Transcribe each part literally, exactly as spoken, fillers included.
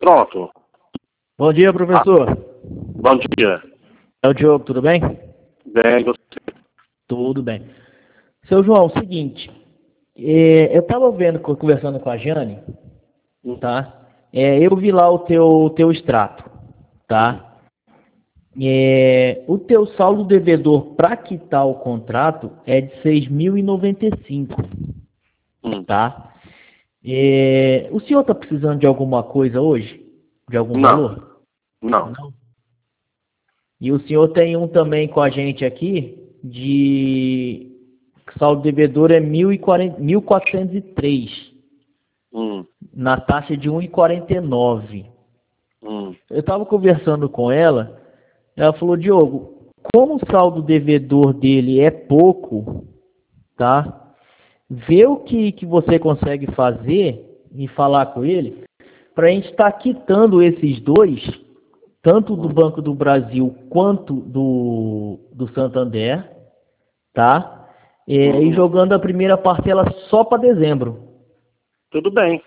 Pronto. Bom dia, professor. Ah, bom dia. É o Diogo, tudo bem? Bem, você. Tudo bem. Seu João, é o seguinte, é, eu estava vendo, conversando com a Jane, tá? É, eu vi lá o teu, teu extrato, tá? É, o teu saldo devedor para quitar o contrato é de seis mil e noventa e cinco, Hum. tá? É, o senhor está precisando de alguma coisa hoje? De algum Não, valor? não. Não. E o senhor tem um também com a gente aqui de saldo devedor é mil e quarenta mil quatrocentos e três Hum, na taxa de um vírgula quarenta e nove. hum. Eu estava conversando com ela, ela falou: Diogo, como o saldo devedor dele é pouco, tá? Vê o que, que você consegue fazer e falar com ele para a gente estar quitando esses dois, tanto do Banco do Brasil quanto do, do Santander, tá? É, e Hum. jogando a primeira parcela só para dezembro. Tudo bem.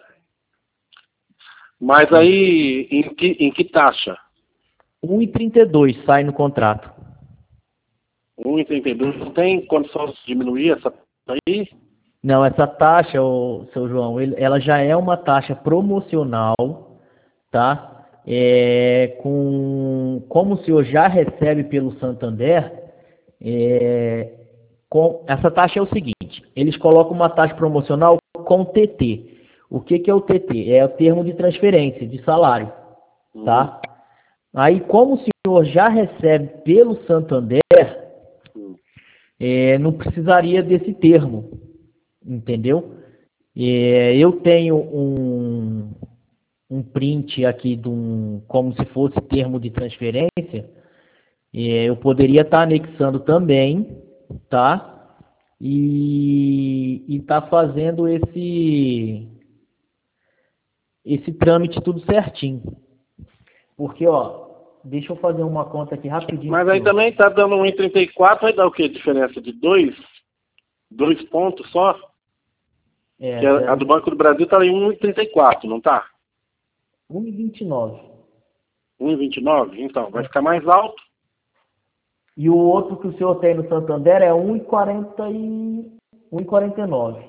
Mas aí, em que, em que taxa? um vírgula trinta e dois sai no contrato. um vírgula trinta e dois. Não tem condição de diminuir essa taxa aí? Não, essa taxa, ô, seu João, ele- ela já é uma taxa promocional, tá? É, com, como o senhor já recebe pelo Santander, é, com, essa taxa é o seguinte, eles colocam uma taxa promocional com T T. O que, que é o T T? É o termo de transferência, de salário, tá? Aí, como o senhor já recebe pelo Santander, Hum. é, não precisaria desse termo, entendeu? É, eu tenho um, um print aqui de um, como se fosse termo de transferência, é, eu poderia estar anexando também, tá? E está fazendo esse, esse trâmite tudo certinho. Porque, ó, deixa eu fazer uma conta aqui rapidinho. Mas aí senhor. também tá dando um vírgula trinta e quatro, vai dar o quê? Diferença de dois? Dois pontos só? É, Que a, a do zero, Banco do Brasil tá em um vírgula trinta e quatro, não tá? um vírgula vinte e nove. um vírgula vinte e nove? Então, vai ficar mais alto. E o outro que o senhor tem no Santander é um vírgula quarenta e um vírgula quarenta e nove.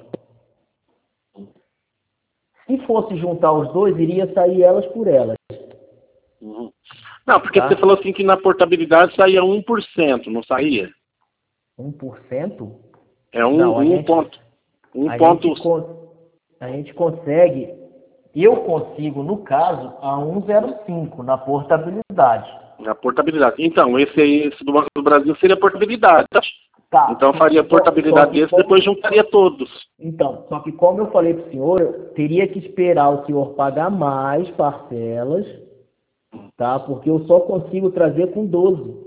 Se fosse juntar os dois, iria sair elas por elas, Uhum. Não, porque você tá? falou assim que na portabilidade saía um por cento, não saía? um por cento? É um, Não, a um gente, ponto. Um a ponto. gente, con- a gente consegue, eu consigo, no caso, a um vírgula zero cinco na portabilidade. Na portabilidade. Então, esse aí, esse do Banco do Brasil seria portabilidade. Tá, Então só faria que, co- só portabilidade que desse, como, depois juntaria todos. então, só que como eu falei para o senhor, eu teria que esperar o senhor pagar mais parcelas, tá? Porque eu só consigo trazer com doze.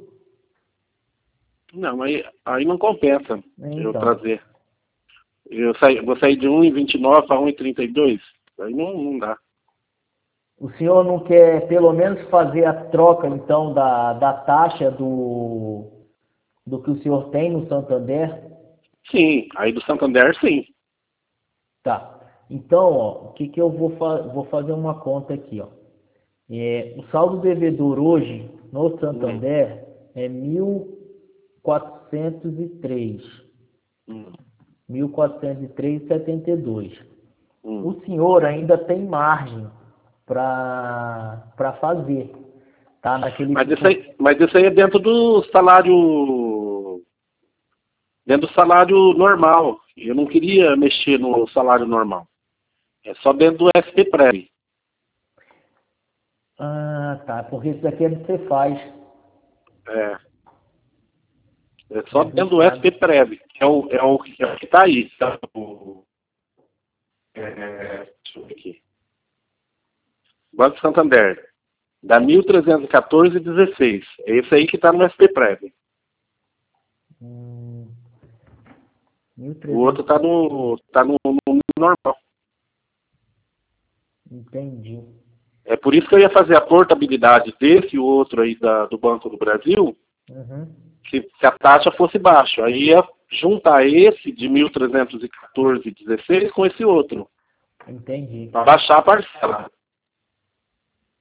Não, aí, aí não compensa eu Então, trazer. Eu saí, vou sair de um vírgula vinte e nove para um vírgula trinta e dois. Aí não, não dá. o senhor não quer pelo menos fazer a troca, então, da, da taxa do, do que o senhor tem no Santander? Sim, aí do Santander sim. Tá. Então, ó, o que, que eu vou, fa vou fazer uma conta aqui, ó. É, o saldo devedor hoje no Hum, Santander é mil quatrocentos e três. hum, mil quatrocentos e três vírgula setenta e dois. hum. O senhor ainda tem margem para para fazer, tá? Naquele Mas, isso aí, mas isso aí é dentro do salário. Dentro do salário normal. Eu não queria mexer no salário normal. É só dentro do S P Prev. Ah, tá. Porque isso daqui é do que você faz. É, é só É do, dentro do é, S P Prev. Que é o, é o, é o que está aí. Tá? O, é, deixa eu ver aqui. Banco Santander. Da mil trezentos e quatorze vírgula dezesseis. É esse aí que está no S P Prev. hum, O outro mil e trezentos. está no, tá no, no normal. Entendi. É por isso que eu ia fazer a portabilidade desse outro aí da, do Banco do Brasil, Uhum. se, se a taxa fosse baixa. Aí ia juntar esse de mil trezentos e quatorze vírgula dezesseis com esse outro, Entendi. para baixar a parcela.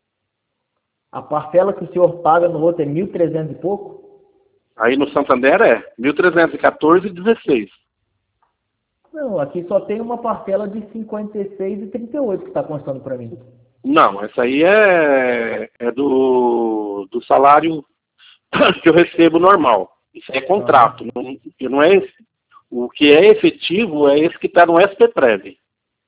A parcela que o senhor paga no outro é mil e trezentos e pouco? Aí no Santander é mil trezentos e quatorze e dezesseis. Não, aqui só tem uma parcela de cinquenta e seis e trinta e oito que está constando para mim. Não, essa aí é, é do, do salário que eu recebo normal. Isso é contrato. Ah. Não, não é esse. O que é efetivo é esse que está no S P Prev.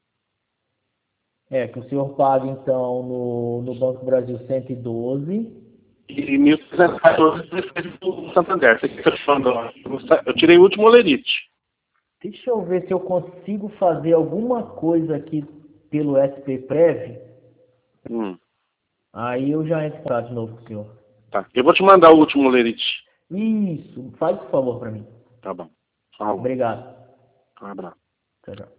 É, que o senhor paga, então, no, no Banco do Brasil cento e doze. E mil trezentos e quatorze do Santander. Você que tá falando, eu tirei o último olerite. Deixa eu ver se eu consigo fazer alguma coisa aqui pelo S P Prev. Hum. Aí eu já entro em contato de novo com o senhor. Tá. Eu vou te mandar o último olerite. Isso, faz por favor para mim. Tá bom. Falou. Obrigado. Um abraço. Tchau, tchau.